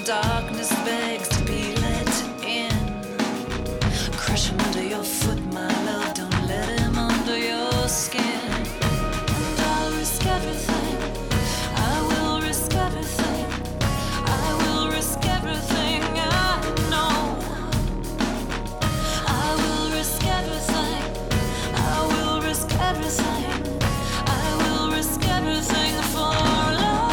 darkness begs to be let in. Crush him under your foot, my love, don't let him under your skin. And I'll risk everything, I will risk everything, I will risk everything, I know. I will risk everything, I will risk everything, I will risk everything for love.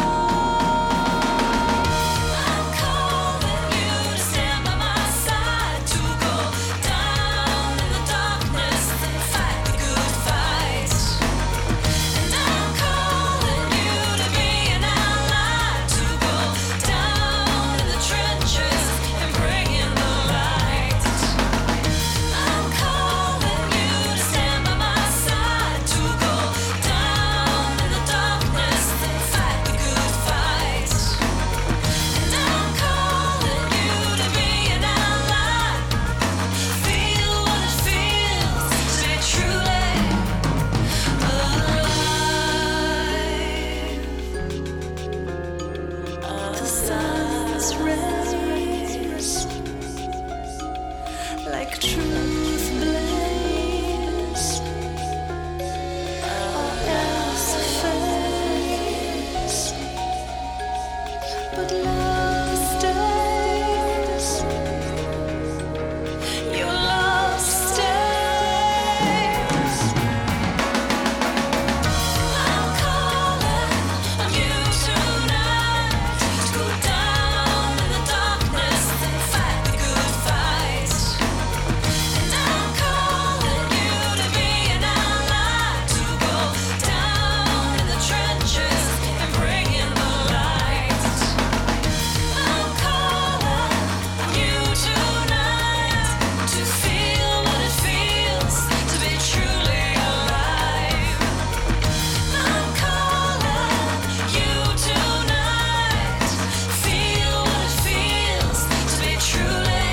I'm calling you to stand by my side, to go down in the darkness and fight the good fight. And I'm calling you to be an ally, to go down in the trenches and bring in the light. I'm calling you to stand by my side, to go down in the darkness and fight the good fight. And I'm calling you to be an ally, feel what it feels to be truly alive. The sun's rays like truth blaze, all else fades, but love stays. Your love stays. I'm calling on you tonight, to go down in the darkness and fight the good fight. And I'm calling you to be an ally, to go down in the trenches and bring in the light. I'm calling on you tonight, to feel what it feels to be truly alive. I'm calling you tonight, feel what it feels to be truly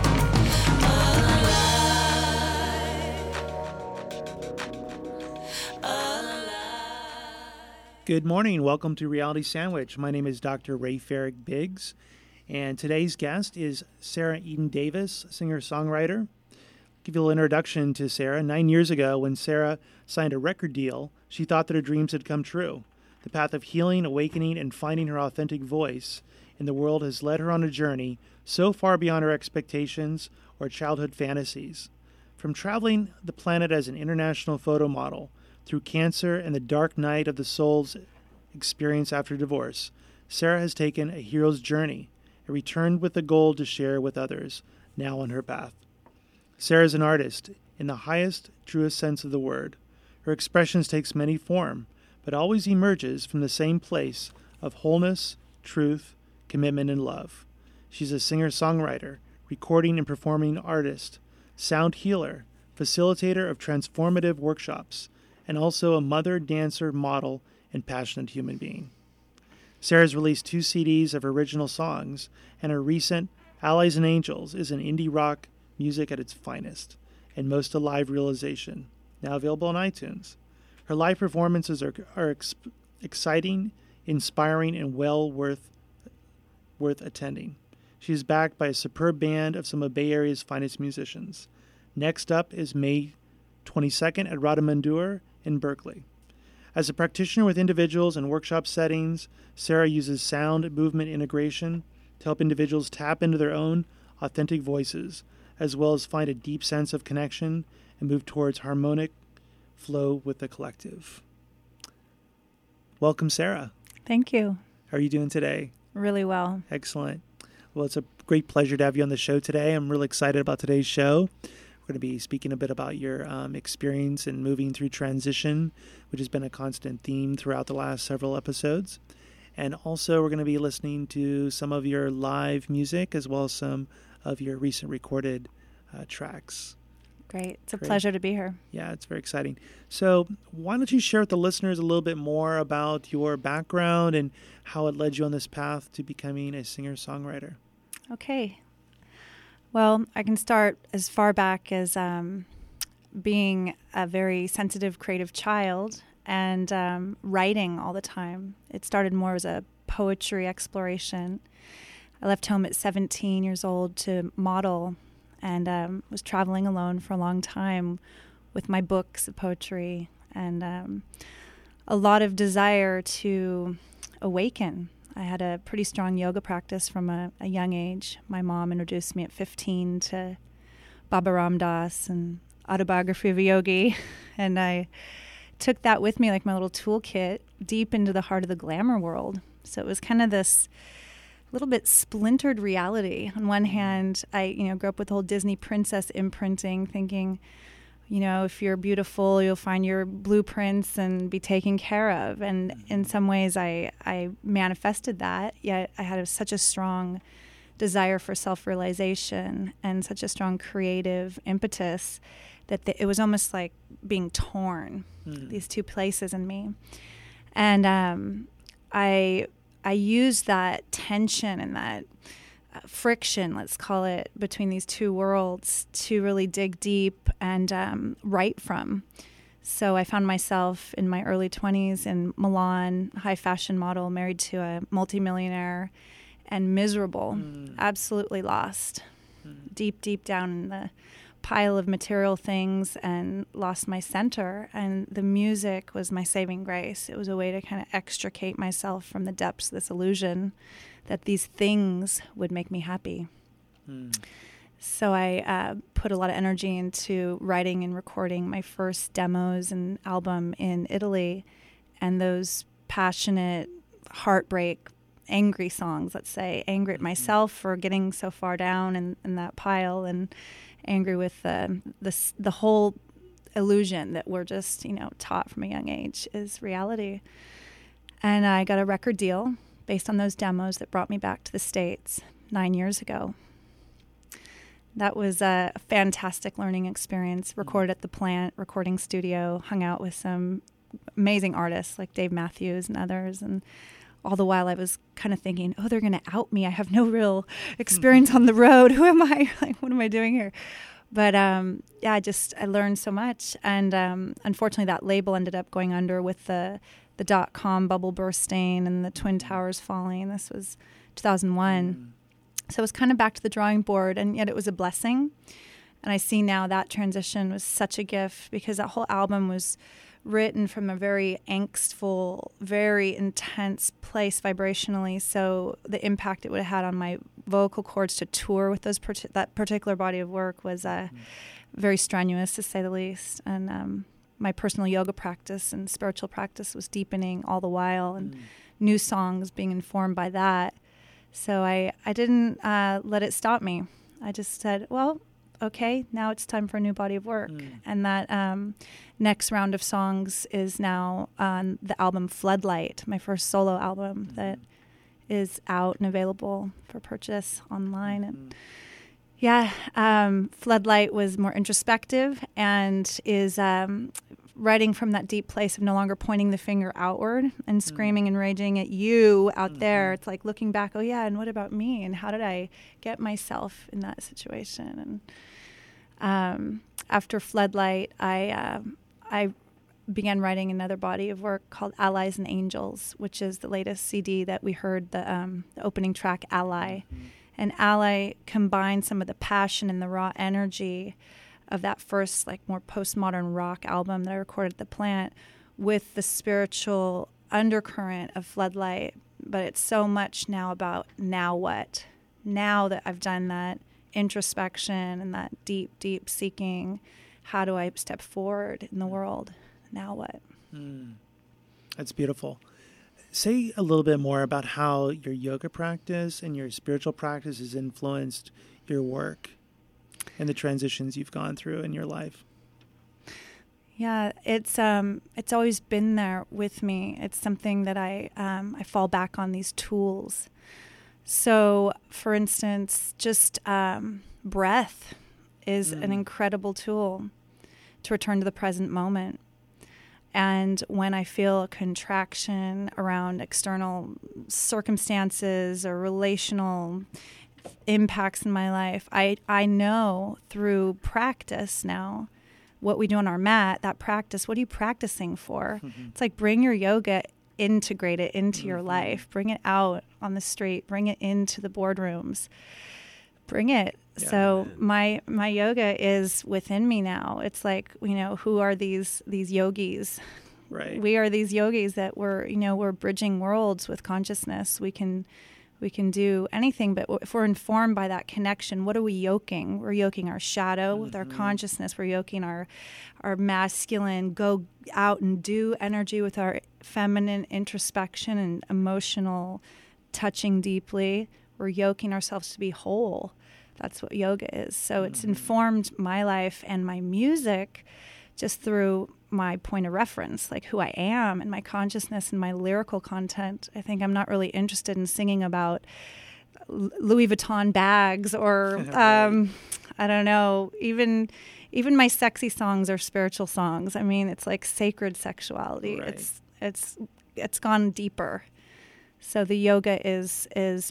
alive. Good morning. Welcome to Reality Sandwich. My name is Dr. Ray Farrig Biggs, and today's guest is Sarah Eden Davis, singer-songwriter. Give you a little introduction to Sarah. 9 years ago, when Sarah signed a record deal, she thought that her dreams had come true. The path of healing, awakening, and finding her authentic voice in the world has led her on a journey so far beyond her expectations or childhood fantasies. From traveling the planet as an international photo model, through cancer and the dark night of the soul's experience after divorce, Sarah has taken a hero's journey and returned with the goal to share with others now on her path. Sarah is an artist in the highest, truest sense of the word. Her expressions takes many form, but always emerges from the same place of wholeness, truth, commitment, and love. She's a singer-songwriter, recording and performing artist, sound healer, facilitator of transformative workshops, and also a mother, dancer, model, and passionate human being. Sarah's released 2 CDs of original songs, and her recent Allies and Angels is an indie rock music at its finest and most alive realization, now available on iTunes. Her live performances are exciting, inspiring, and well worth attending. She is backed by a superb band of some of Bay Area's finest musicians. Next up is May 22nd at Radamandur in Berkeley. As a practitioner with individuals and workshop settings, Sarah uses sound movement integration to help individuals tap into their own authentic voices, as well as find a deep sense of connection and move towards harmonic flow with the collective. Welcome, Sarah. Thank you. How are you doing today? Really well. Excellent. Well, it's a great pleasure to have you on the show today. I'm really excited about today's show. We're going to be speaking a bit about your experience in moving through transition, which has been a constant theme throughout the last several episodes. And also, we're going to be listening to some of your live music as well as some of your recent recorded tracks. Great. It's a Great. pleasure to be here. Yeah, it's very exciting. So why don't you share with the listeners a little bit more about your background and how it led you on this path to becoming a singer-songwriter? Okay. Well, I can start as far back as being a very sensitive, creative child and writing all the time. It started more as a poetry exploration. I left home at 17 years old to model, and was traveling alone for a long time with my books of poetry and a lot of desire to awaken. I had a pretty strong yoga practice from a young age. My mom introduced me at 15 to Baba Ram Dass and Autobiography of a Yogi, and I took that with me like my little toolkit deep into the heart of the glamour world. So it was kind of this little bit splintered reality. On one hand, I grew up with the whole Disney princess imprinting, thinking, if you're beautiful, you'll find your blueprints and be taken care of. And in some ways, I manifested that, yet I had such a strong desire for self-realization and such a strong creative impetus that it was almost like being torn, these two places in me. And I used that tension and that friction, let's call it, between these two worlds to really dig deep and write from. So I found myself in my early 20s in Milan, high fashion model, married to a multimillionaire, and miserable, absolutely lost, deep down in the pile of material things, and lost my center. And the music was my saving grace. It was a way to kind of extricate myself from the depths of this illusion that these things would make me happy. So I put a lot of energy into writing and recording my first demos and album in Italy, and those passionate, heartbreak, angry songs, let's say, angry at myself for getting so far down in that pile, and angry with the whole illusion that we're just, taught from a young age is reality. And I got a record deal based on those demos that brought me back to the States 9 years ago. That was a fantastic learning experience. Recorded at the Plant recording studio, hung out with some amazing artists like Dave Matthews and others, and all the while I was kind of thinking, oh, they're going to out me. I have no real experience on the road. Who am I? Like, what am I doing here? But I learned so much. And unfortunately, that label ended up going under with the dot-com bubble bursting and the Twin Towers falling. This was 2001. So it was kind of back to the drawing board, and yet it was a blessing. And I see now that transition was such a gift, because that whole album was written from a very angstful, very intense place vibrationally. So the impact it would have had on my vocal cords to tour with that particular body of work was very strenuous, to say the least. And my personal yoga practice and spiritual practice was deepening all the while, and new songs being informed by that. So I didn't let it stop me. I just said, well, okay, now it's time for a new body of work. And that next round of songs is now on the album Floodlight, my first solo album that is out and available for purchase online. And Floodlight was more introspective and is writing from that deep place of no longer pointing the finger outward and screaming and raging at you out there. It's like looking back, oh yeah, and what about me? And how did I get myself in that situation? And after Floodlight, I began writing another body of work called Allies and Angels, which is the latest CD that we heard, the opening track, Ally. And Ally combined some of the passion and the raw energy of that first, like, more postmodern rock album that I recorded at the Plant with the spiritual undercurrent of Floodlight. But it's so much now about now what? Now that I've done that introspection and that deep, deep seeking, how do I step forward in the world? Now what? That's beautiful. Say a little bit more about how your yoga practice and your spiritual practice has influenced your work and the transitions you've gone through in your life. Yeah, it's always been there with me. It's something that I fall back on, these tools. So, for instance, just breath is an incredible tool to return to the present moment. And when I feel a contraction around external circumstances or relational impacts in my life, I know through practice now, what we do on our mat, that practice, what are you practicing for? It's like bring your yoga integrate it into your life, bring it out on the street, bring it into the boardrooms, bring it. Yeah, So man. my yoga is within me now. It's like, who are these yogis? Right. We are these yogis that we're bridging worlds with consciousness. We can do anything, but if we're informed by that connection, what are we yoking? We're yoking our shadow with our consciousness. We're yoking our masculine, go out and do energy with our feminine introspection and emotional touching deeply. We're yoking ourselves to be whole. That's what yoga is. So it's informed my life and my music just through my point of reference, like who I am and my consciousness and my lyrical content. I think I'm not really interested in singing about Louis Vuitton bags or Right. I don't know, even my sexy songs are spiritual songs. I mean, it's like sacred sexuality. Right. It's gone deeper. So the yoga is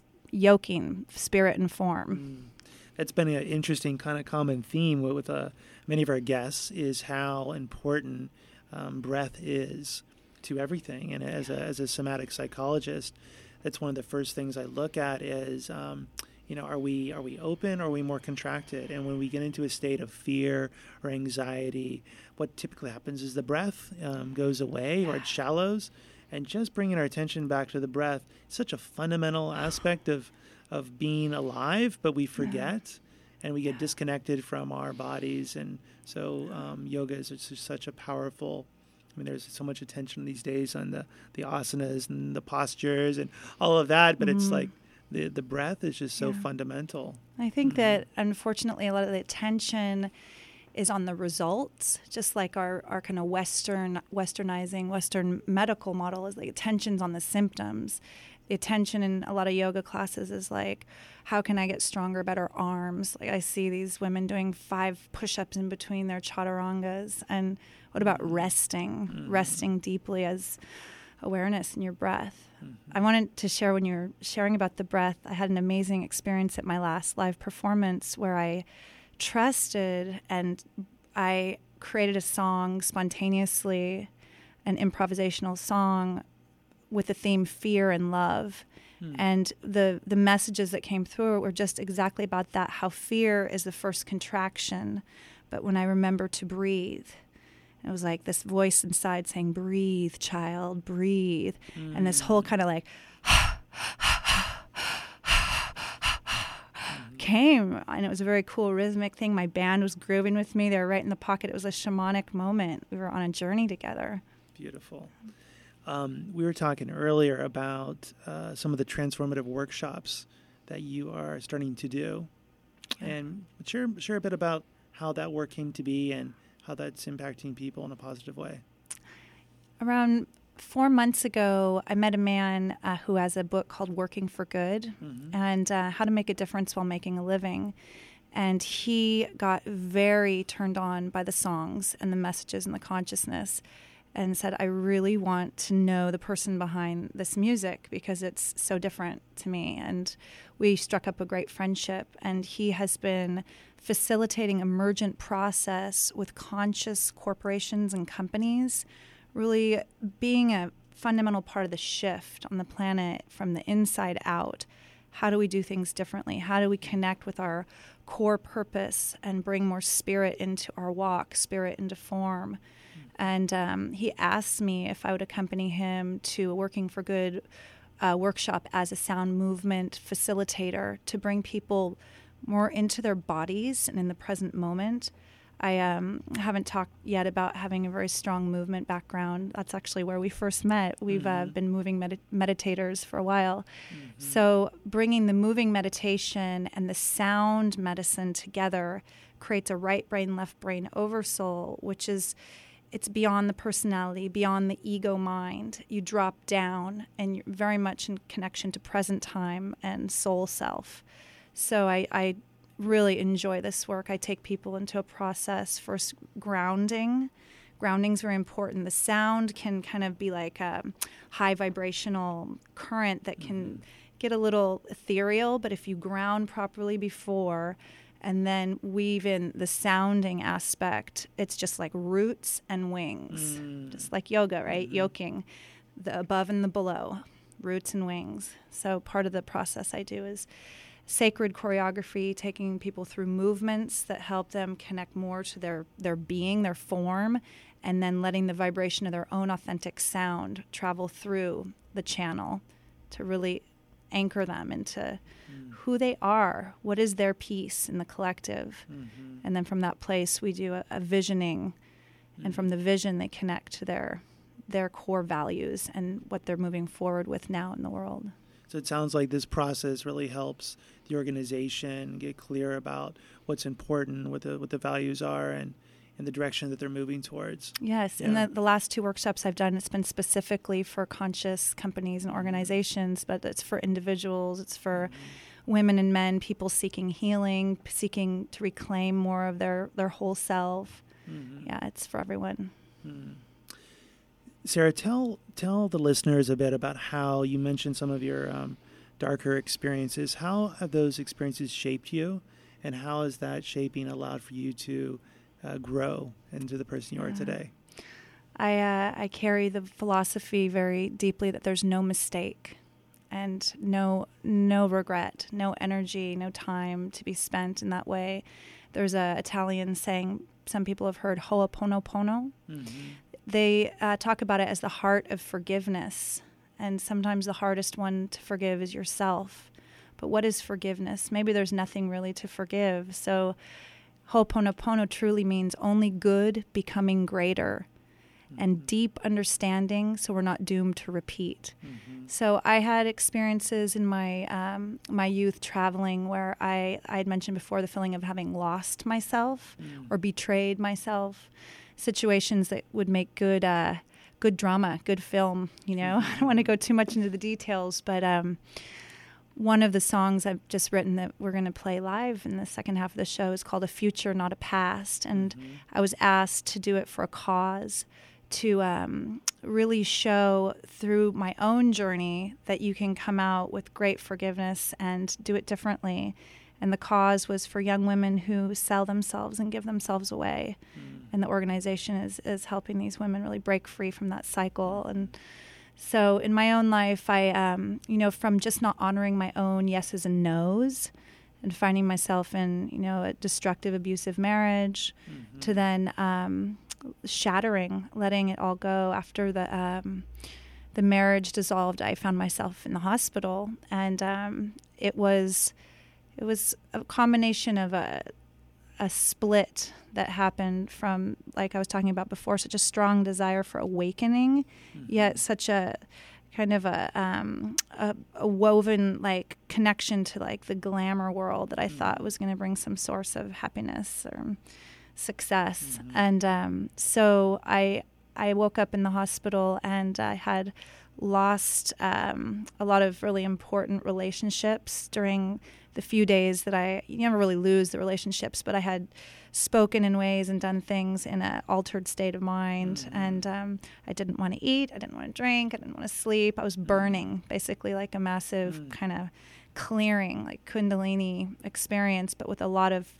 yoking spirit and form. That's been an interesting kind of common theme with many of our guests, is how important breath is to everything. And as a somatic psychologist, that's one of the first things I look at is, are we open or are we more contracted? And when we get into a state of fear or anxiety, what typically happens is the breath goes away or it shallows. And just bringing our attention back to the breath, it's such a fundamental aspect of being alive, but we forget and we get disconnected from our bodies. And so yoga is just such a powerful, there's so much attention these days on the asanas and the postures and all of that, but it's like the breath is just so fundamental. I think that unfortunately a lot of the attention is on the results, just like our kind of westernizing Western medical model is like attention's on the symptoms. The attention in a lot of yoga classes is like, how can I get stronger, better arms? Like I see these women doing 5 push-ups in between their chaturangas. And what about resting? Resting deeply as awareness in your breath. I wanted to share, when you're sharing about the breath, I had an amazing experience at my last live performance where I trusted and I created a song spontaneously, an improvisational song with the theme fear and love. And the messages that came through were just exactly about that, how fear is the first contraction. But when I remember to breathe, it was like this voice inside saying, breathe, child, breathe. And this whole kind of like came, and it was a very cool rhythmic thing. My band was grooving with me. They were right in the pocket. It was a shamanic moment. We were on a journey together. Beautiful. We were talking earlier about some of the transformative workshops that you are starting to do. And share a bit about how that work came to be and how that's impacting people in a positive way. Around 4 months ago, I met a man who has a book called Working for Good and How to Make a Difference While Making a Living. And he got very turned on by the songs and the messages and the consciousness and said, I really want to know the person behind this music because it's so different to me. And we struck up a great friendship. And he has been facilitating emergent process with conscious corporations and companies, really being a fundamental part of the shift on the planet from the inside out. How do we do things differently? How do we connect with our core purpose and bring more spirit into our walk, spirit into form? And he asked me if I would accompany him to a Working for Good workshop as a sound movement facilitator to bring people more into their bodies and in the present moment. I haven't talked yet about having a very strong movement background. That's actually where we first met. We've been moving meditators for a while. So bringing the moving meditation and the sound medicine together creates a right brain, left brain oversoul, which is, it's beyond the personality, beyond the ego mind. You drop down and you're very much in connection to present time and soul self. So I really enjoy this work. I take people into a process, first grounding. Grounding's very important. The sound can kind of be like a high vibrational current that can get a little ethereal, but if you ground properly before and then weave in the sounding aspect, it's just like roots and wings, just like yoga, right? Yoking. the above and the below, roots and wings. So part of the process I do is sacred choreography, taking people through movements that help them connect more to their being, their form, and then letting the vibration of their own authentic sound travel through the channel to really anchor them into who they are, what is their piece in the collective. And then from that place, we do a visioning, and from the vision, they connect to their core values and what they're moving forward with now in the world. So it sounds like this process really helps the organization get clear about what's important, what the values are, and the direction that they're moving towards. Yes, Yeah. and the last 2 workshops I've done, it's been specifically for conscious companies and organizations, but it's for individuals, it's for women and men, people seeking healing, seeking to reclaim more of their whole self. Yeah, it's for everyone. Sarah, tell the listeners a bit about how you mentioned some of your darker experiences. How have those experiences shaped you, and how has that shaping allowed for you to grow into the person you are today? I carry the philosophy very deeply that there's no mistake and no regret, no energy, no time to be spent in that way. There's a Italian saying, some people have heard, Ho'oponopono. They talk about it as the heart of forgiveness. And sometimes the hardest one to forgive is yourself. But what is forgiveness? Maybe there's nothing really to forgive. So Ho'oponopono truly means only good becoming greater and deep understanding, so we're not doomed to repeat. So I had experiences in my my youth traveling where I had mentioned before the feeling of having lost myself or betrayed myself, situations that would make good drama, good film, you know. I don't want to go too much into the details, but one of the songs I've just written that we're going to play live in the second half of the show is called A Future, Not a Past. And I was asked to do it for a cause, to really show through my own journey that you can come out with great forgiveness and do it differently. And the cause was for young women who sell themselves and give themselves away. And the organization is helping these women really break free from that cycle. And so in my own life, I, from just not honoring my own yeses and nos and finding myself in, a destructive, abusive marriage to then shattering, letting it all go. After the marriage dissolved, I found myself in the hospital, and it was a combination of a split that happened from, like I was talking about before, such a strong desire for awakening, yet such a kind of a woven like connection to like the glamour world that I thought was going to bring some source of happiness or success. And so I woke up in the hospital, and I had lost a lot of really important relationships during the few days that you never really lose the relationships, but I had spoken in ways and done things in an altered state of mind. And I didn't want to eat. I didn't want to drink. I didn't want to sleep. I was burning, basically like a massive kind of clearing, like Kundalini experience, but with a lot of,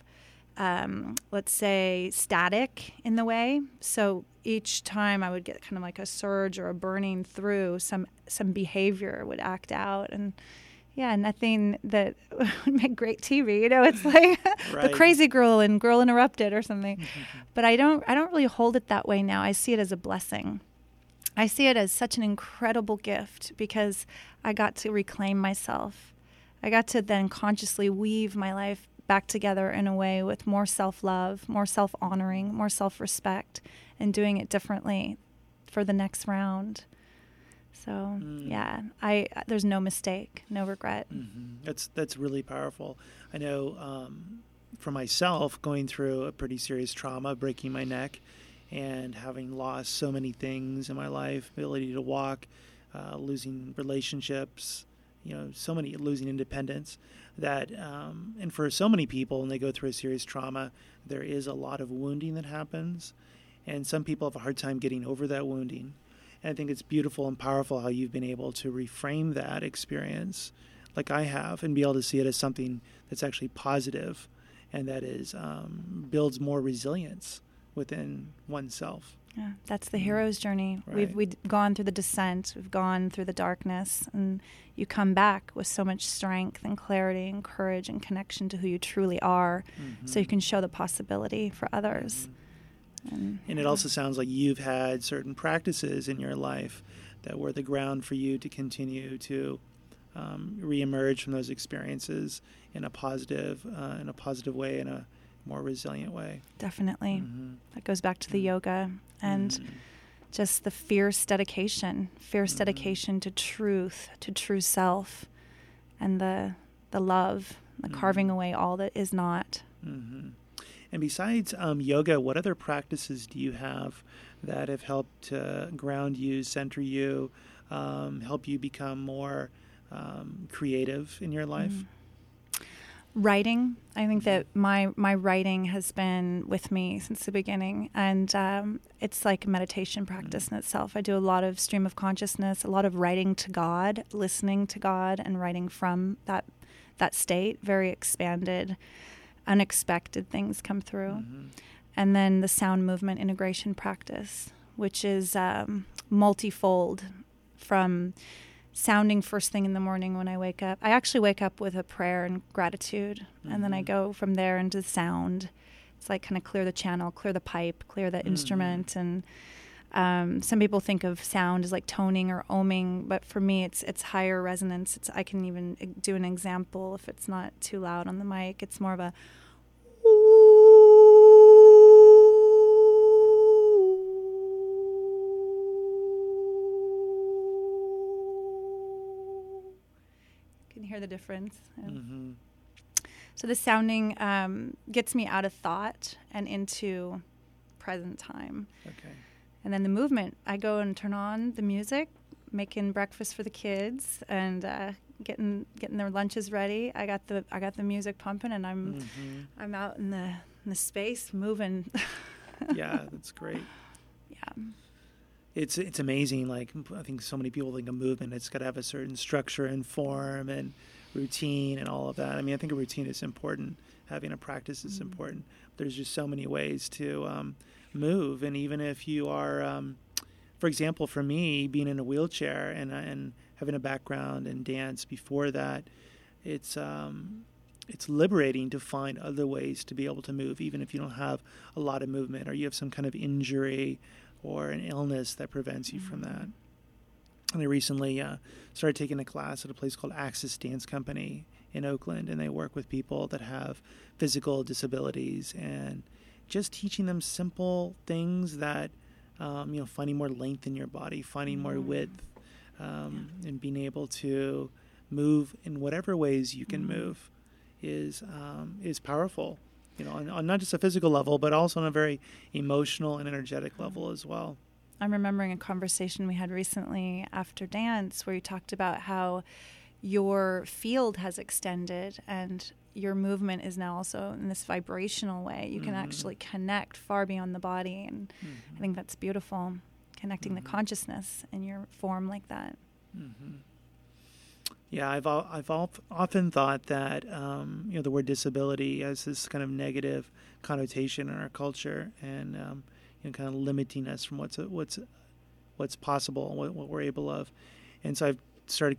let's say, static in the way. So each time I would get kind of like a surge or a burning through, some behavior would act out. And yeah, nothing that would make great TV. It's like The Crazy Girl and Girl Interrupted or something. But I don't really hold it that way now. I see it as a blessing. I see it as such an incredible gift because I got to reclaim myself. I got to then consciously weave my life back together in a way with more self-love, more self-honoring, more self-respect, and doing it differently for the next round. So, yeah, there's no mistake, no regret. That's really powerful. I know for myself, going through a pretty serious trauma, breaking my neck, and having lost so many things in my life, ability to walk, losing relationships, losing independence, that, and for so many people, when they go through a serious trauma, there is a lot of wounding that happens, and some people have a hard time getting over that wounding. And I think it's beautiful and powerful how you've been able to reframe that experience like I have and be able to see it as something that's actually positive and that is builds more resilience within oneself. Yeah, that's the hero's journey. Right. We've gone through the descent. We've gone through the darkness, and you come back with so much strength and clarity and courage and connection to who you truly are, so you can show the possibility for others. And it also sounds like you've had certain practices in your life that were the ground for you to continue to reemerge from those experiences in a positive way, in a more resilient way. Definitely. That goes back to the yoga and just the fierce dedication to truth, to true self, and the love, the carving away all that is not. And besides yoga, what other practices do you have that have helped to ground you, center you, help you become more creative in your life? Writing. I think that my writing has been with me since the beginning, and it's like a meditation practice in itself. I do a lot of stream of consciousness, a lot of writing to God, listening to God, and writing from that state. Very expanded, unexpected things come through. And then the sound movement integration practice, which is multifold, from sounding first thing in the morning when I wake up. I actually wake up with a prayer and gratitude, and then I go from there into sound. It's like kind of clear the channel, clear the pipe, clear the instrument. And some people think of sound as like toning or oming, but for me it's higher resonance. I can even do an example if it's not too loud on the mic. It's more of a hear the difference. So the sounding gets me out of thought and into present time. Okay. And then the movement, I go and turn on the music, making breakfast for the kids, and getting their lunches ready. I got the music pumping, and I'm out in the space moving. Yeah, that's great. Yeah. It's amazing. Like, I think so many people think of movement, it's got to have a certain structure and form and routine and all of that. I mean, I think a routine is important. Having a practice is important. There's just so many ways to move. And even if you are, for example, for me, being in a wheelchair and having a background in dance before that, it's liberating to find other ways to be able to move, even if you don't have a lot of movement or you have some kind of injury or an illness that prevents you from that. And I recently started taking a class at a place called Access Dance Company in Oakland, and they work with people that have physical disabilities and just teaching them simple things that, finding more length in your body, finding more width, and being able to move in whatever ways you can move is powerful. On not just a physical level, but also on a very emotional and energetic level as well. I'm remembering a conversation we had recently after dance where you talked about how your field has extended and your movement is now also in this vibrational way. You can actually connect far beyond the body, and I think that's beautiful, connecting the consciousness in your form like that. Yeah, I've often thought that the word disability has this kind of negative connotation in our culture, and kind of limiting us from what's possible, what we're able of. And so I've started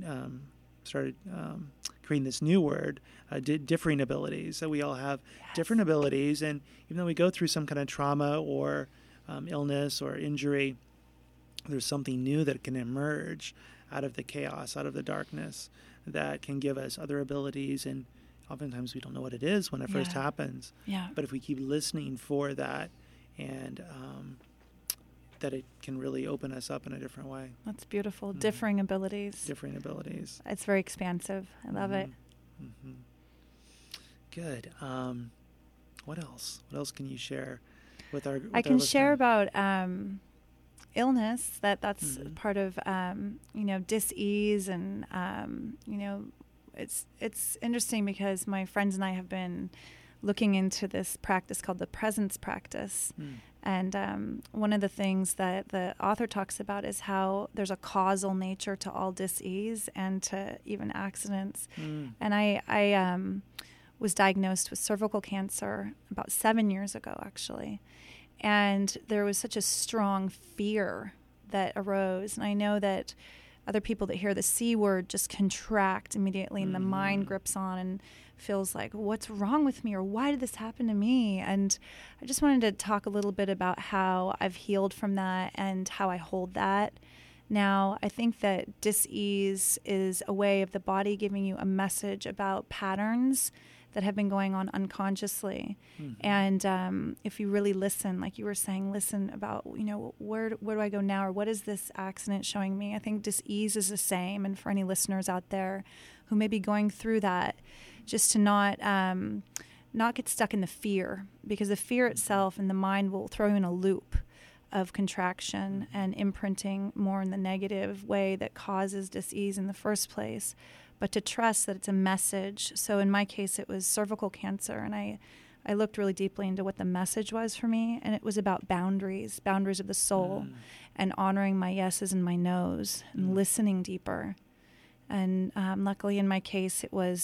creating this new word, differing abilities. So we all have different abilities, and even though we go through some kind of trauma or illness or injury, there's something new that can emerge out of the chaos, out of the darkness, that can give us other abilities. And oftentimes we don't know what it is when it first happens. Yeah. But if we keep listening for that, and that it can really open us up in a different way. That's beautiful. Differing abilities. Differing abilities. It's very expansive. I love it. Good. What else? What else can you share with our I can share about illness, that's part of dis-ease, and it's interesting because my friends and I have been looking into this practice called the presence practice. And one of the things that the author talks about is how there's a causal nature to all dis-ease and to even accidents. And I was diagnosed with cervical cancer about 7 years ago, actually. And there was such a strong fear that arose. And I know that other people that hear the C word just contract immediately, and the mind grips on and feels like, what's wrong with me, or why did this happen to me? And I just wanted to talk a little bit about how I've healed from that and how I hold that. Now, I think that dis-ease is a way of the body giving you a message about patterns that have been going on unconsciously. And if you really listen, like you were saying, listen about, where do I go now, or what is this accident showing me? I think dis-ease is the same. And for any listeners out there who may be going through that, just to not get stuck in the fear, because the fear itself and the mind will throw you in a loop of contraction and imprinting more in the negative way that causes dis-ease in the first place, but to trust that it's a message. So in my case, it was cervical cancer, and I looked really deeply into what the message was for me, and it was about boundaries of the soul, and honoring my yeses and my nos, and listening deeper. And luckily in my case, it was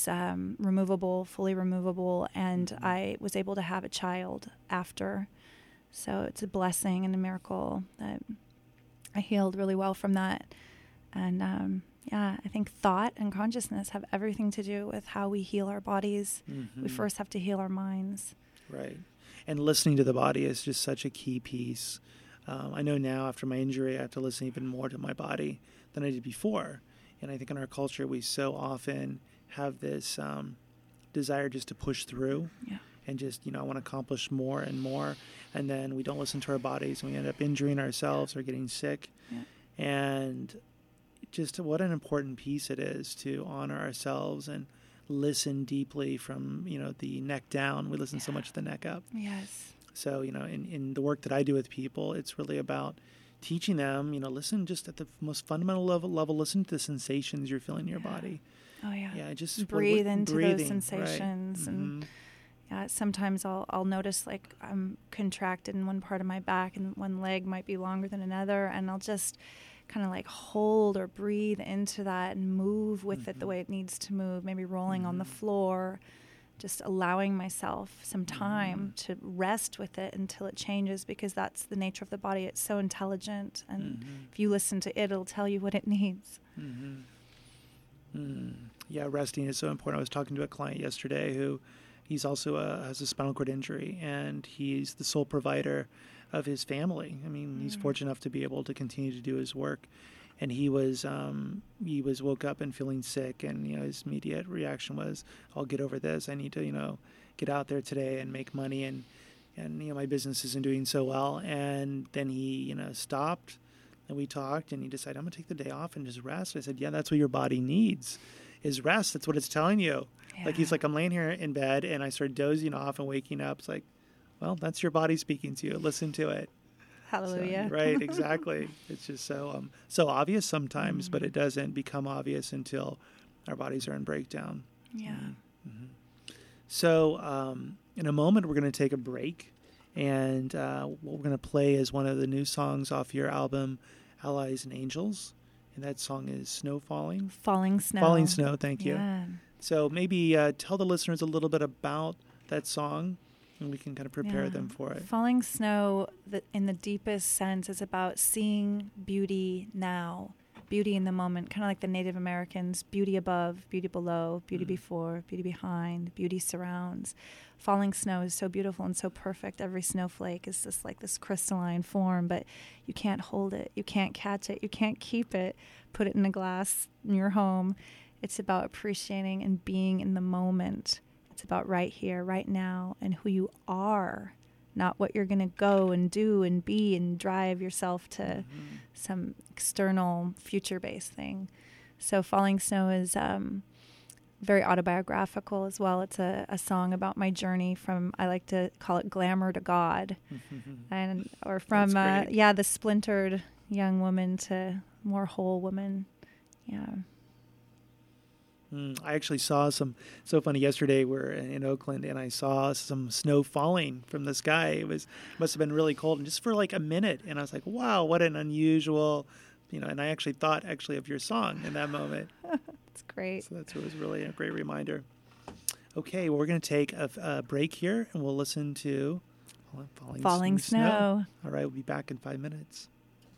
fully removable, and I was able to have a child after. So it's a blessing and a miracle that I healed really well from that. And I think thought and consciousness have everything to do with how we heal our bodies. We first have to heal our minds. Right. And listening to the body is just such a key piece. I know now after my injury, I have to listen even more to my body than I did before. And I think in our culture, we so often have this desire just to push through. Yeah. And just, I want to accomplish more and more. And then we don't listen to our bodies, and we end up injuring ourselves or getting sick. Yeah. And just what an important piece it is to honor ourselves and listen deeply from, the neck down. We listen so much to the neck up. Yes. So, in the work that I do with people, it's really about teaching them, listen just at the most fundamental level, listen to the sensations you're feeling in your body. Oh, yeah. Yeah, just breathe into breathing, those sensations. Right. And sometimes I'll notice like I'm contracted in one part of my back, and one leg might be longer than another, and I'll just kind of like hold or breathe into that and move with it the way it needs to move, maybe rolling on the floor, just allowing myself some time to rest with it until it changes, because that's the nature of the body. It's so intelligent, and if you listen to it, it'll tell you what it needs. Yeah, resting is so important. I was talking to a client yesterday who he's also has a spinal cord injury, and he's the sole provider of his family. I mean, he's fortunate enough to be able to continue to do his work. And he was woke up and feeling sick, and his immediate reaction was, "I'll get over this. I need to get out there today and make money, and my business isn't doing so well." And then he stopped, and we talked, and he decided, "I'm gonna take the day off and just rest." I said, "Yeah, that's what your body needs, is rest. That's what it's telling you." Yeah. Like he's like, "I'm laying here in bed and I started dozing off and waking up." It's like, well, that's your body speaking to you. Listen to it. Hallelujah. So, right, exactly. It's just so obvious sometimes, but it doesn't become obvious until our bodies are in breakdown. Yeah. So in a moment, we're going to take a break, and what we're going to play is one of the new songs off your album, Allies and Angels, and that song is Snow Falling. Falling Snow. Falling Snow, thank you. Yeah. So maybe tell the listeners a little bit about that song, and we can kind of prepare them for it. Falling Snow, in the deepest sense, is about seeing beauty now, beauty in the moment, kind of like the Native Americans, beauty above, beauty below, beauty before, beauty behind, beauty surrounds. Falling snow is so beautiful and so perfect. Every snowflake is just like this crystalline form, but you can't hold it, you can't catch it, you can't keep it, put it in a glass in your home. It's about appreciating and being in the moment. It's about right here, right now, and who you are, not what you're going to go and do and be and drive yourself to some external future-based thing. So Falling Snow is very autobiographical as well. It's a song about my journey from, I like to call it glamour to God, or from the splintered young woman to more whole woman. Yeah. I actually saw so funny yesterday. We're in Oakland, and I saw some snow falling from the sky. It must have been really cold, and just for like a minute. And I was like, wow, what an unusual, and I actually thought of your song in that moment. It's great. So it was really a great reminder. Okay, well, we're going to take a break here, and we'll listen to Falling Snow. All right, we'll be back in 5 minutes.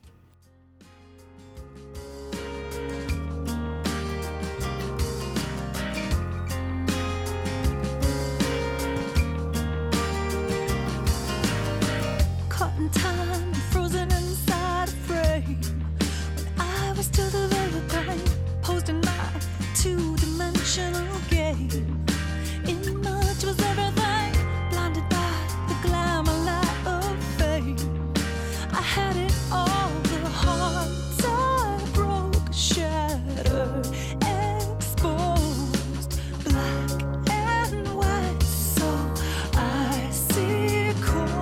Caught in time, frozen inside a frame. When I was still developing, posed in my two-dimensional game. Image was everything, blinded by the glamour light of fame. I had it all, the hearts I broke, shattered, exposed, black and white, so I see cold.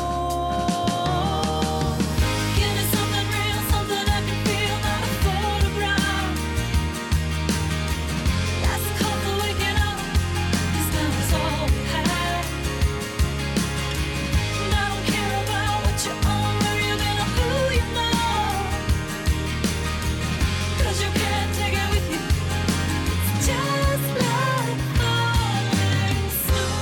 Give me something real, something I can feel, not a photograph. That's called for waking up, 'cause now it's all we have. And I don't care about what you own, where you've been, or who you know, 'cause you can't take it with you. It's just like falling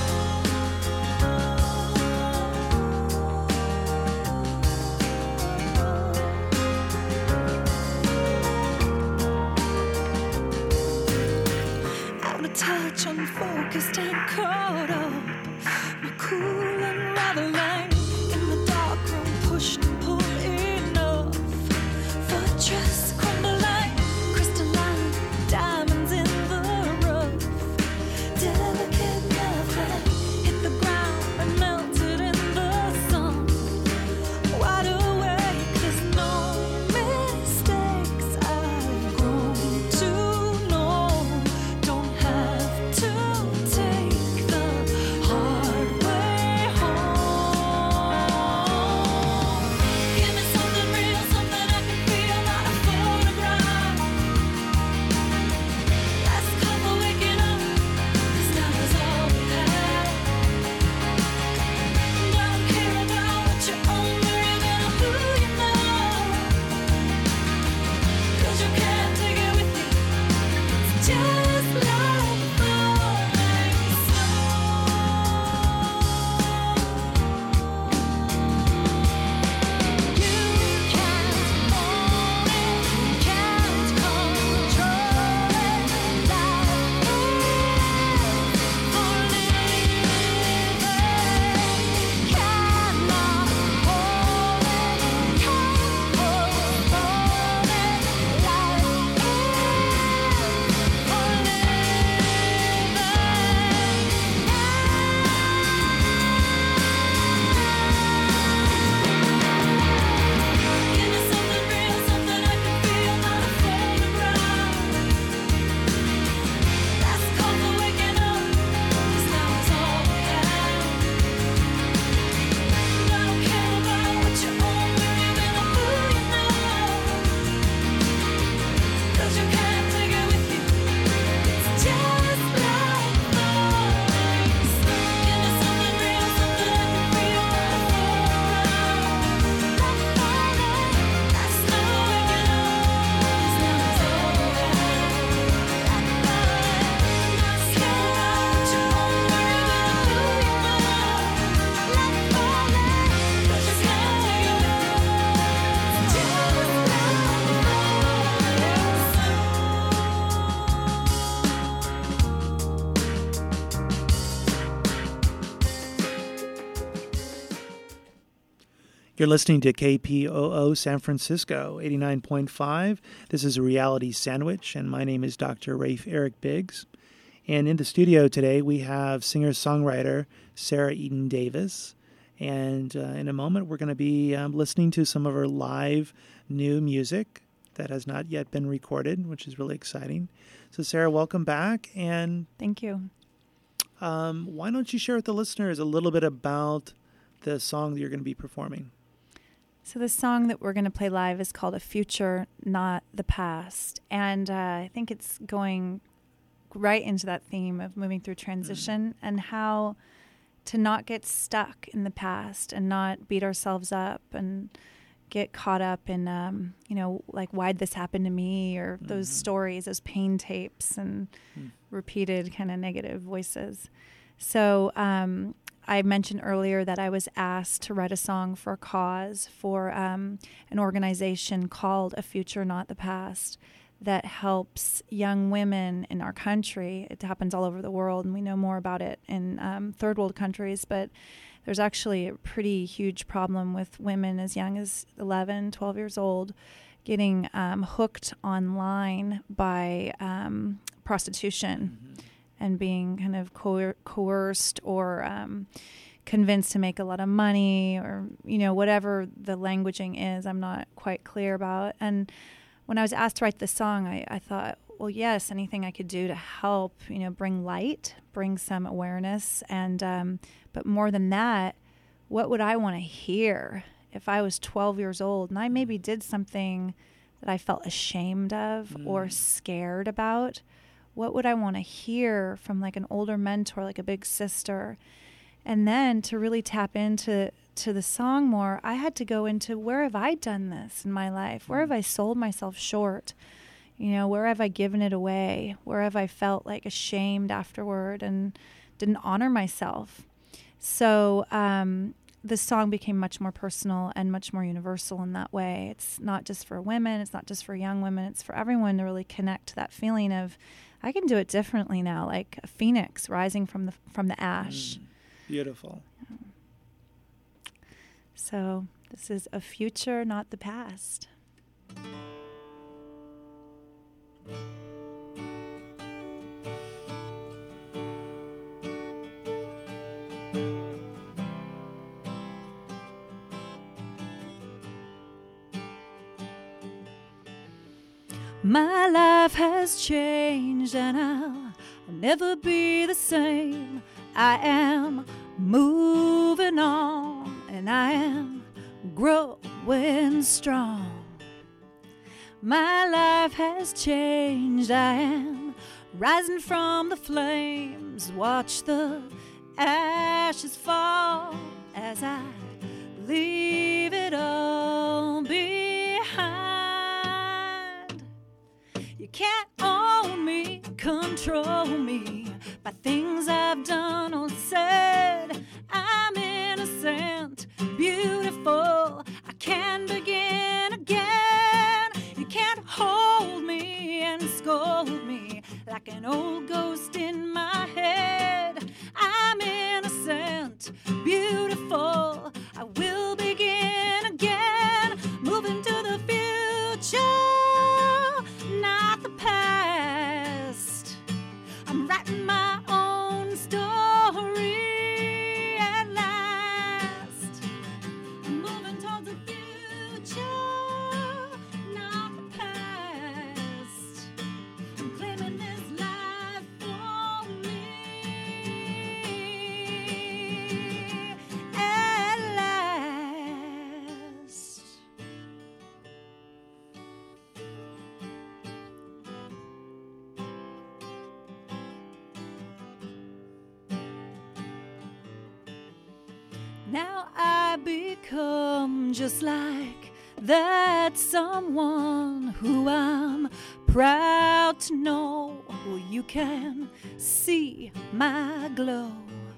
out of touch, unfocused and caught up. My cool and rather lame in the dark room, pushed and pulled enough. Fortress crumbling, crystalline diamonds in the rough. Delicate nothing hit the ground and melted in the sun. Wide awake, there's no mistakes I've grown to know. Don't have to take the hard way home. Give me something real, something I can feel, not a photograph. That's called for waking up, 'cause now is all we have. And I don't care about what you own, where you've been, or who you know, 'cause you can't take it with you. It's just like falling snow. You can't own it, can't control it. Life is for living. Cannot hold it, can't postpone it. Life is for living. Give me something real, something I can feel, not a photograph. That's called for waking up, 'cause now it's all we have. And I don't care about what you own, where you've been, or who you know, 'cause you can't take it with you. It's just like falling snow. Give me something real, something I can feel, not a photograph. Like falling, that's not waking up, 'cause now it's all we have. Like falling, not care about what you own, where you've been, or who you know. Like falling, 'cause you can't take it with you. It's just like You're listening to KPOO San Francisco, 89.5. This is a reality sandwich, and my name is Dr. Rafe Eric Biggs. And in the studio today, we have singer-songwriter Sarah Eden Davis. And in a moment, we're going to be listening to some of her live new music that has not yet been recorded, which is really exciting. So, Sarah, welcome back. And Thank you. why don't you share with the listeners a little bit about the song that you're going to be performing? So the song that we're going to play live is called A Future, Not the Past. And I think it's going right into that theme of moving through transition and how to not get stuck in the past and not beat ourselves up and get caught up in, like, why'd this happen to me, or those stories, those pain tapes and repeated kind of negative voices. So I mentioned earlier that I was asked to write a song for a cause for an organization called A Future Not the Past that helps young women in our country. It happens all over the world, and we know more about it in third world countries, but there's actually a pretty huge problem with women as young as 11, 12 years old getting hooked online by prostitution and being kind of coerced or convinced to make a lot of money, or, whatever the languaging is, I'm not quite clear about. And when I was asked to write this song, I thought, well, yes, anything I could do to help, bring light, bring some awareness. And but more than that, what would I want to hear if I was 12 years old and I maybe did something that I felt ashamed of or scared about? What would I want to hear from like an older mentor, like a big sister? And then to really tap into the song more, I had to go into, where have I done this in my life? Where have I sold myself short? Where have I given it away? Where have I felt like ashamed afterward and didn't honor myself? So the song became much more personal and much more universal in that way. It's not just for women. It's not just for young women. It's for everyone to really connect to that feeling of, I can do it differently now, like a phoenix rising from the ash. Beautiful. So this is A Future, Not the Past. My life has changed and I'll never be the same. I am moving on and I am growing strong. My life has changed. I am rising from the flames. Watch the ashes fall as I leave it all behind. You can't own me, control me by things I've done or said. I'm innocent, beautiful. I can begin again. You can't hold me and scold me like an old ghost in my head. I'm innocent, beautiful. I will begin again. Moving to the future, not the past. I'm writing my own story at last. I'm moving towards the future, not the past. I'm claiming this life for me at last. Now I become just like that someone who I'm proud to know. Well, you can see my glow.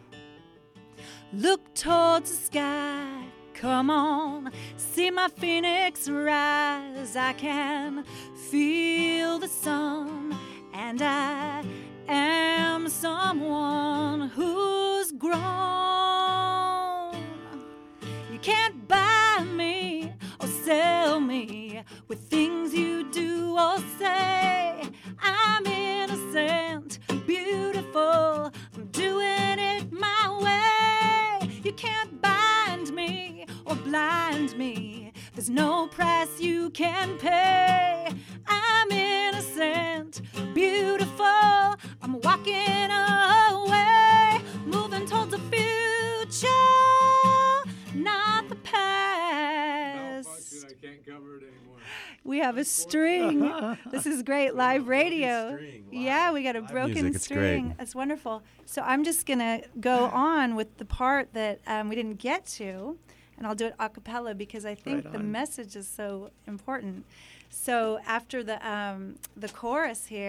Look towards the sky, come on, see my phoenix rise. I can feel the sun, and I am someone who's grown. You can't buy me or sell me with things you do or say. I'm innocent, beautiful, I'm doing it my way. You can't bind me or blind me, there's no price you can pay. I'm innocent, beautiful, I'm walking away, moving towards the future, not the past. I can't cover it anymore. We have a string. This is great live radio. string. Wow. Yeah, we got a Live broken music, it's string. great. That's wonderful. So I'm just going to go on with the part that we didn't get to, and I'll do it a cappella because I think Right the on. message is so important. So after the chorus here,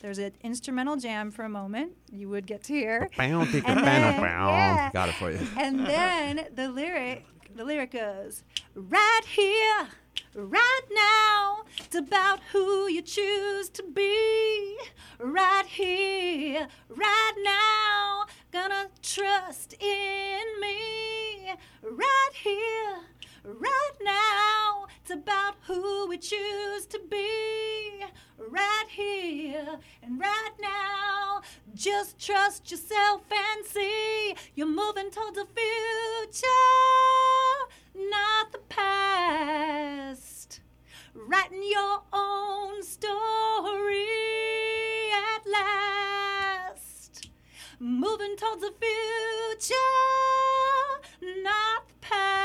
There's an instrumental jam for a moment you would get to hear. Bow, ticka, And bow, then- bow. yeah. Got it for you. And then the lyric goes, right here, right now, it's about who you choose to be. Right here, right now, gonna trust in me. Right here, right now, it's about who we choose to be. Right here and right now, just trust yourself and see you're moving towards the future, not the past. Writing your own story at last. Moving towards the future, not the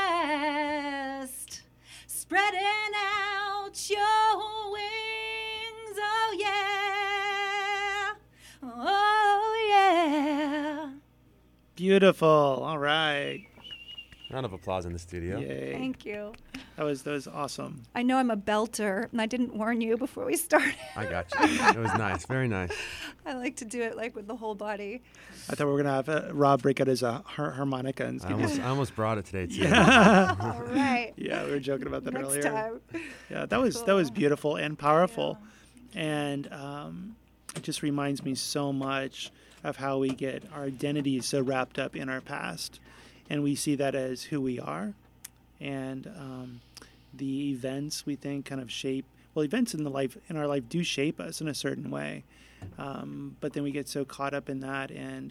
past. Spreading out your wings, oh yeah. Oh yeah. Beautiful. All right. Round of applause in the studio. Yay. Thank you. That was awesome. I know I'm a belter, and I didn't warn you before we started. I got you. It was nice. Very nice. I like to do it like with the whole body. I thought we were gonna have Rob break out his harmonica and I almost brought it today too. All right. yeah, we were joking about that Next earlier. time. Yeah, that was beautiful and powerful, and it just reminds me so much of how we get our identity so wrapped up in our past, and we see that as who we are, and the events we think kind of shape. Well, events in our life do shape us in a certain way, but then we get so caught up in that, and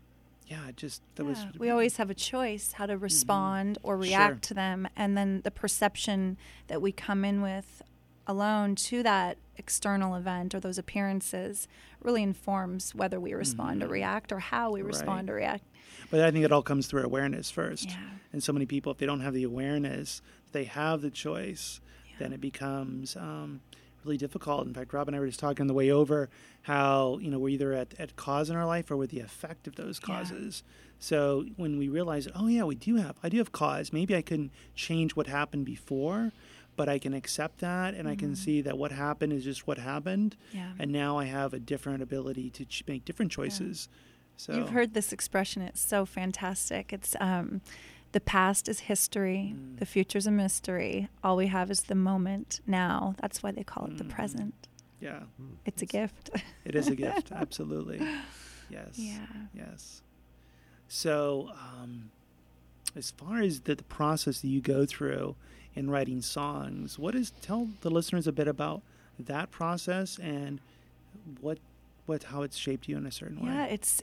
We always have a choice how to respond or react to them, and then the perception that we come in with alone to that external event or those appearances really informs whether we respond or react or how we respond or react. But I think it all comes through awareness first. Yeah. And so many people, if they don't have the awareness, they have the choice, then it becomes really difficult. In fact, Rob and I were just talking on the way over how, we're either at cause in our life or with the effect of those causes. So when we realize, I do have cause. Maybe I couldn't change what happened before, but I can accept that, and I can see that what happened is just what happened. Yeah. And now I have a different ability to make different choices. So You've heard this expression. It's so fantastic. It's the past is history. The future's a mystery. All we have is the moment now. That's why they call it the present. Yeah. It's a gift. It is a gift. Absolutely. Yes. Yeah. Yes. So as far as the process that you go through in writing songs, tell the listeners a bit about that process and how it's shaped you in a certain way. Yeah, it's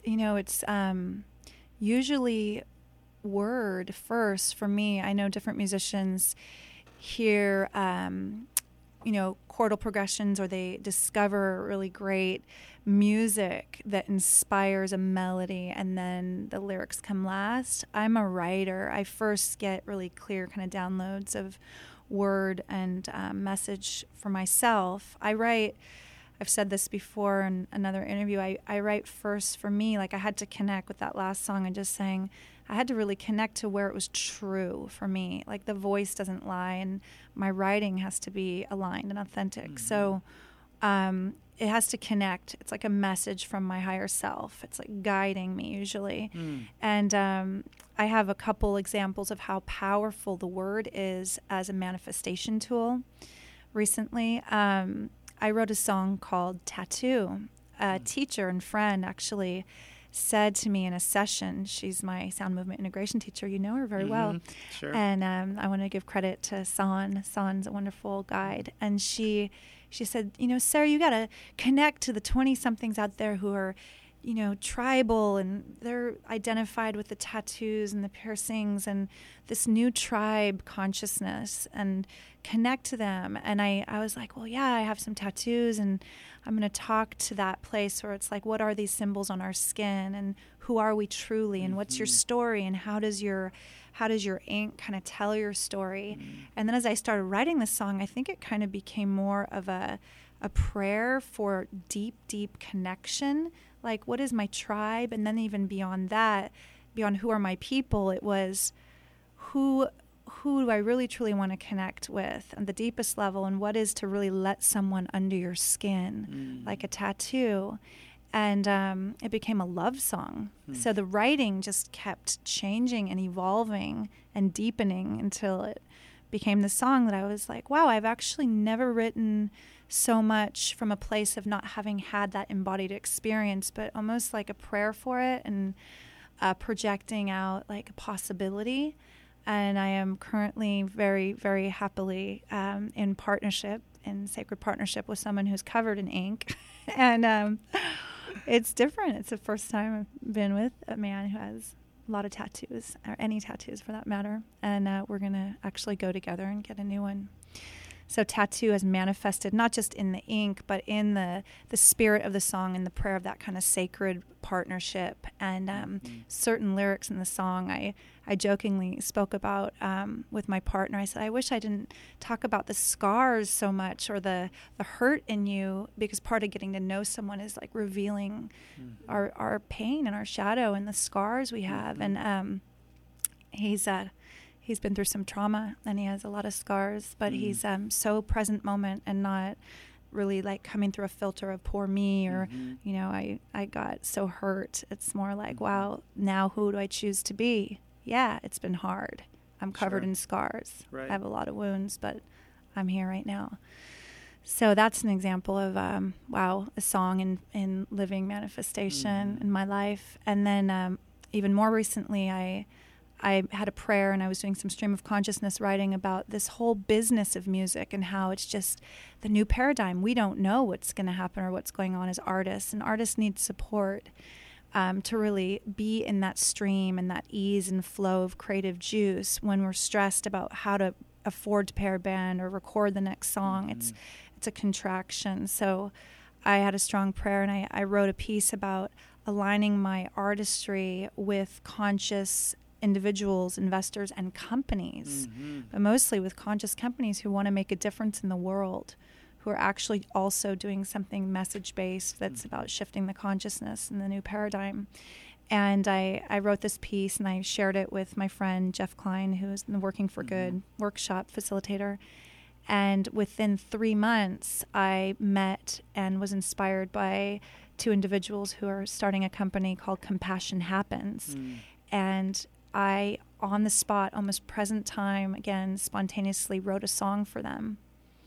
usually word first for me. I know different musicians hear chordal progressions, or they discover really great music that inspires a melody, and then the lyrics come last. I'm a writer. I first get really clear kind of downloads of word and message for myself. I've said this before in another interview, I write first for me. Like, I had to connect with that last song I just sang. I had to really connect to where it was true for me. Like, the voice doesn't lie, and my writing has to be aligned and authentic. So it has to connect. It's like a message from my higher self. It's like guiding me usually. And I have a couple examples of how powerful the word is as a manifestation tool. Recently, I wrote a song called Tattoo. A teacher and friend actually said to me in a session, she's my sound movement integration teacher, you know her very well. Sure. And I want to give credit to San. San's a wonderful guide. And she said, Sarah, you got to connect to the 20-somethings out there who are, tribal, and they're identified with the tattoos and the piercings and this new tribe consciousness, and connect to them. And I was like, well, yeah, I have some tattoos, and I'm going to talk to that place where it's like, what are these symbols on our skin, and who are we truly, and what's your story, and how does your ink kind of tell your story? And then as I started writing this song, I think it kind of became more of a prayer for deep, deep connection. Like, what is my tribe? And then even beyond that, beyond who are my people, it was who who do I really truly want to connect with on the deepest level, and what is to really let someone under your skin, like a tattoo. And it became a love song. So the writing just kept changing and evolving and deepening until it became the song that I was like, wow, I've actually never written so much from a place of not having had that embodied experience, but almost like a prayer for it and projecting out like a possibility. And I am currently very, very happily in partnership, in sacred partnership with someone who's covered in ink. And it's different. It's the first time I've been with a man who has a lot of tattoos, or any tattoos for that matter. And we're going to actually go together and get a new one. So tattoo has manifested not just in the ink, but in the spirit of the song and the prayer of that kind of sacred partnership. And certain lyrics in the song I jokingly spoke about with my partner. I said, I wish I didn't talk about the scars so much or the hurt in you, because part of getting to know someone is like revealing our pain and our shadow and the scars we have. And he's been through some trauma and he has a lot of scars, but he's so present moment and not really like coming through a filter of poor me or, you know, I got so hurt. It's more like, wow, now who do I choose to be? Yeah, it's been hard. I'm covered in scars. Right. I have a lot of wounds, but I'm here right now. So that's an example of, wow, a song in living manifestation in my life. And then even more recently, I had a prayer and I was doing some stream of consciousness writing about this whole business of music and how it's just the new paradigm. We don't know what's going to happen or what's going on as artists, and artists need support to really be in that stream and that ease and flow of creative juice when we're stressed about how to afford to pay our band or record the next song. It's a contraction. So I had a strong prayer and I wrote a piece about aligning my artistry with conscious individuals, investors, and companies, but mostly with conscious companies who want to make a difference in the world, who are actually also doing something message-based that's about shifting the consciousness and the new paradigm. And I wrote this piece and I shared it with my friend Jeff Klein, who is the Working for Good workshop facilitator. And within 3 months, I met and was inspired by 2 individuals who are starting a company called Compassion Happens. And I, on the spot, almost present time, again, spontaneously wrote a song for them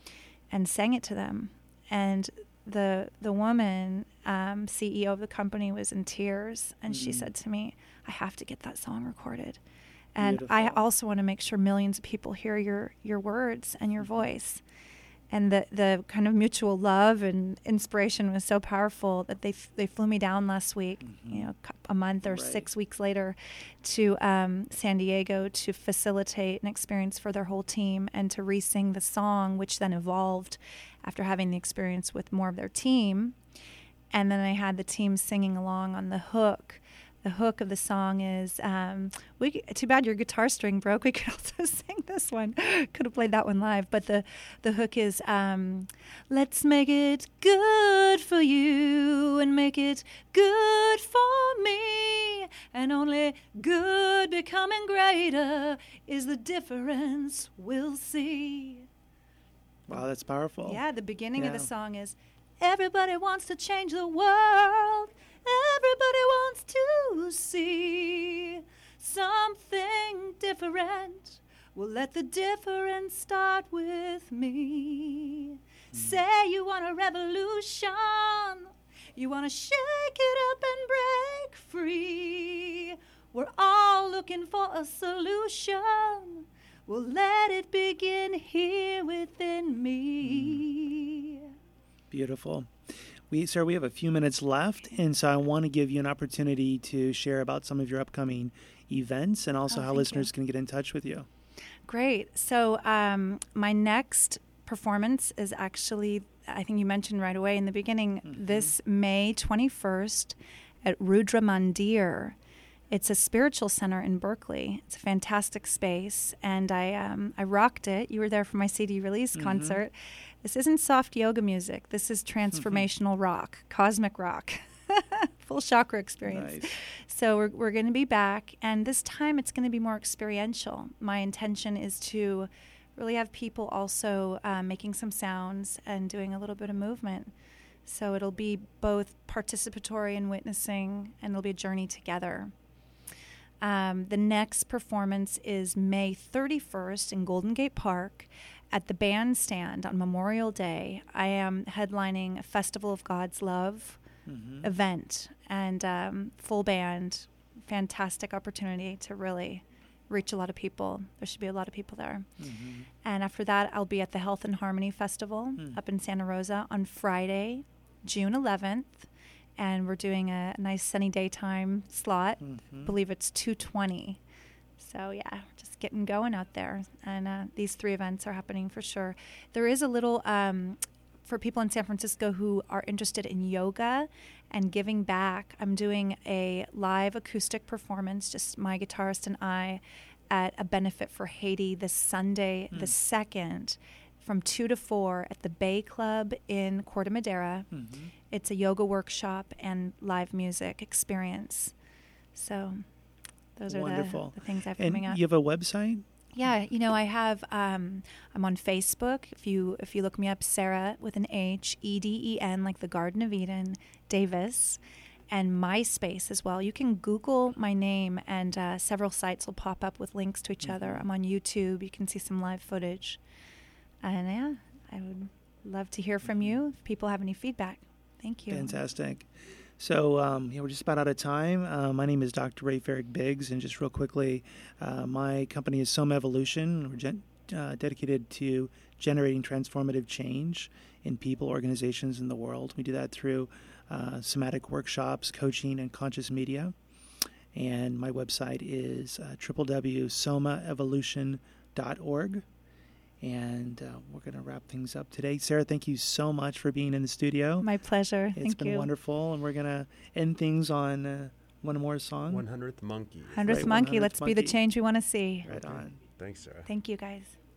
and sang it to them. And the woman, CEO of the company, was in tears. And she said to me, I have to get that song recorded. And Beautiful. I also want to make sure millions of people hear your words and your voice. And the kind of mutual love and inspiration was so powerful that they flew me down last week, you know, a month or 6 weeks later, to San Diego to facilitate an experience for their whole team and to re-sing the song, which then evolved after having the experience with more of their team. And then I had the team singing along on the hook. The hook of the song is, too bad your guitar string broke. We could also sing this one. Could have played that one live. But the hook is, let's make it good for you and make it good for me. And only good becoming greater is the difference we'll see. Wow, that's powerful. Yeah, the beginning of the Yeah. song is, everybody wants to change the world. Everybody wants to see something different. Well, let the difference start with me. Say you want a revolution. You want to shake it up and break free. We're all looking for a solution. Well, let it begin here within me. Beautiful. Sir, we have a few minutes left, and so I want to give you an opportunity to share about some of your upcoming events and also how thank listeners you. can get in touch with you. Great. So my next performance is actually, I think you mentioned right away in the beginning, this May 21st at Rudra Mandir. It's a spiritual center in Berkeley. It's a fantastic space, and I rocked it. You were there for my CD release concert. This isn't soft yoga music. This is transformational rock, cosmic rock, full chakra experience. Nice. So we're going to be back, and this time it's going to be more experiential. My intention is to really have people also making some sounds and doing a little bit of movement. So it'll be both participatory and witnessing, and it'll be a journey together. The next performance is May 31st in Golden Gate Park at the Bandstand on Memorial Day. I am headlining a Festival of God's Love event, and full band, fantastic opportunity to really reach a lot of people. There should be a lot of people there. And after that, I'll be at the Health and Harmony Festival up in Santa Rosa on Friday, June 11th. And we're doing a nice sunny daytime slot. I believe it's 2:20. So yeah, just getting going out there. And these 3 events are happening for sure. There is a little, for people in San Francisco who are interested in yoga and giving back, I'm doing a live acoustic performance, just my guitarist and I, at a benefit for Haiti this Sunday, the 2nd, from 2 to 4 at the Bay Club in Corte Madera. It's a yoga workshop and live music experience. So those are Wonderful. the things I have And coming up. you have a website? Yeah, I have. I'm on Facebook. If you look me up, Sarah with an H, Eden, like the Garden of Eden, Davis, and MySpace as well. You can Google my name, and several sites will pop up with links to each other. I'm on YouTube. You can see some live footage, and yeah, I would love to hear from you if people have any feedback. Thank you. Fantastic. So we're just about out of time. My name is Dr. Ray Farrig Biggs, and just real quickly, my company is Soma Evolution. We're dedicated to generating transformative change in people, organizations, and the world. We do that through somatic workshops, coaching, and conscious media. And my website is www.somaevolution.org. And we're going to wrap things up today. Sarah, thank you so much for being in the studio. My pleasure. It's been wonderful, and we're going to end things on one more song. 100th Monkey. 100th Right, Monkey. 100th Let's be the Monkey. change we want to see. Right on. Thanks, Sarah. Thank you, guys.